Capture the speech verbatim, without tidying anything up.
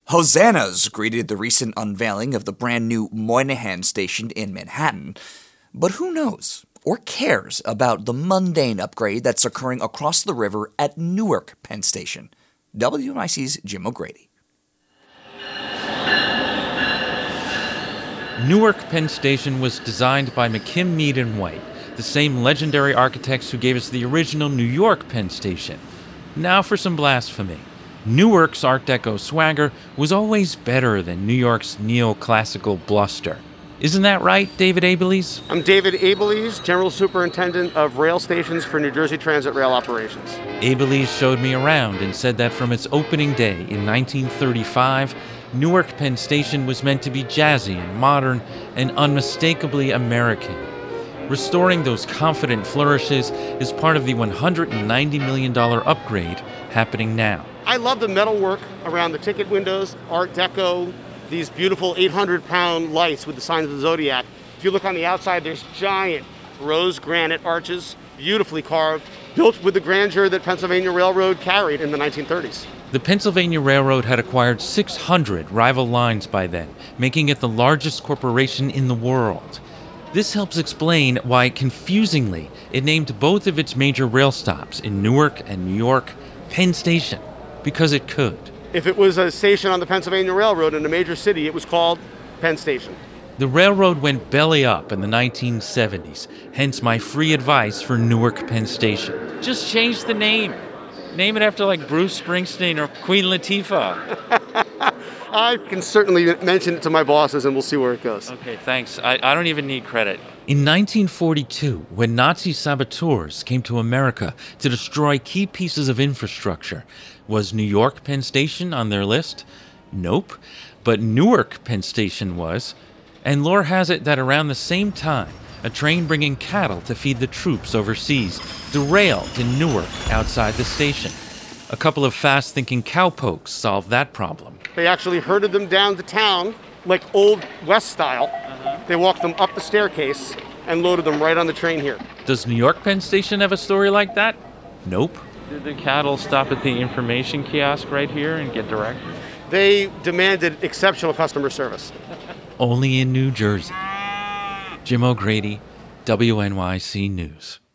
Hosannas greeted the recent unveiling of the brand new Moynihan Station in Manhattan. But who knows or cares about the mundane upgrade that's occurring across the river at Newark Penn Station? W N Y C's Jim O'Grady. Newark Penn Station was designed by McKim, Mead and White, the same legendary architects who gave us the original New York Penn Station. Now for some blasphemy. Newark's Art Deco swagger was always better than New York's neoclassical bluster. Isn't that right, David Abeles? I'm David Abeles, General Superintendent of Rail Stations for New Jersey Transit Rail Operations. Abeles showed me around and said that from its opening day in nineteen thirty-five, Newark Penn Station was meant to be jazzy and modern and unmistakably American. Restoring those confident flourishes is part of the one hundred ninety million dollars upgrade happening now. I love the metalwork around the ticket windows, Art Deco, these beautiful eight hundred pound lights with the signs of the Zodiac. If you look on the outside, there's giant rose granite arches, beautifully carved, built with the grandeur that Pennsylvania Railroad carried in the nineteen thirties. The Pennsylvania Railroad had acquired six hundred rival lines by then, making it the largest corporation in the world. This helps explain why, confusingly, it named both of its major rail stops in Newark and New York Penn Station, because it could. If it was a station on the Pennsylvania Railroad in a major city, it was called Penn Station. The railroad went belly up in the nineteen seventies, hence my free advice for Newark Penn Station. Just change the name. Name it after like Bruce Springsteen or Queen Latifah. I can certainly mention it to my bosses and we'll see where it goes. Okay, thanks. I, I don't even need credit. In nineteen forty-two, when Nazi saboteurs came to America to destroy key pieces of infrastructure, was New York Penn Station on their list? Nope. But Newark Penn Station was. And lore has it that around the same time, a train bringing cattle to feed the troops overseas derailed in Newark outside the station. A couple of fast-thinking cowpokes solved that problem. They actually herded them down to town, like old West style. Uh-huh. They walked them up the staircase and loaded them right on the train here. Does New York Penn Station have a story like that? Nope. Did the cattle stop at the information kiosk right here and get directions? They demanded exceptional customer service. Only in New Jersey. Jim O'Grady, W N Y C News.